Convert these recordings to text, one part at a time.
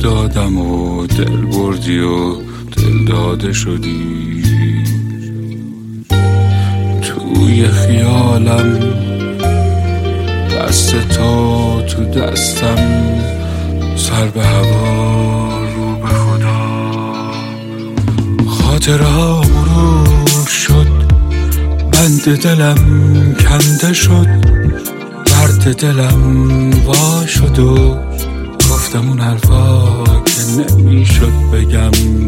دادم و دل بردی و دل داده شدی. توی خیالم دست تو دستم، سر به هوا رو به خدا. خاطرها مرور شد، بند دلم کنده شد، درد دلم وا شد و گفتم اون حرفا که نمیشد بگم.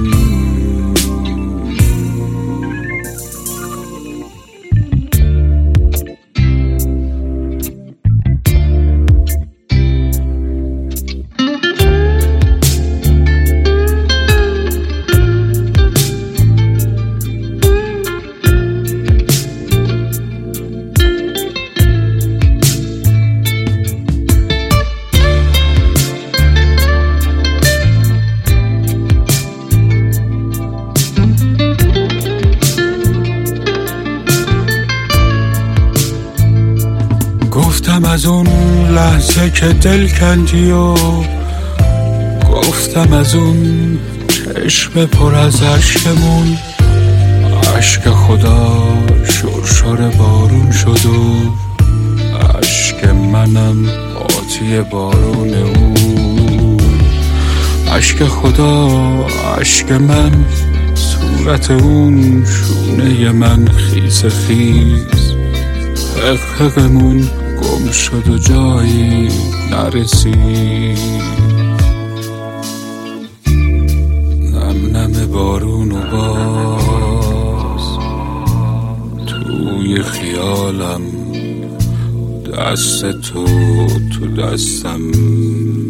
گفتم از اون لحظه که دل کندی و گفتم از اون چشم پر از عشقمون. عشق خدا شرشر بارون شد و عشق منم آتی بارون اون. عشق خدا عشق من، صورت اون شونه من خیز خیز. حقمون گم شد و جایی نرسید. نم نم بارون و باز توی خیالم، دست تو دستم.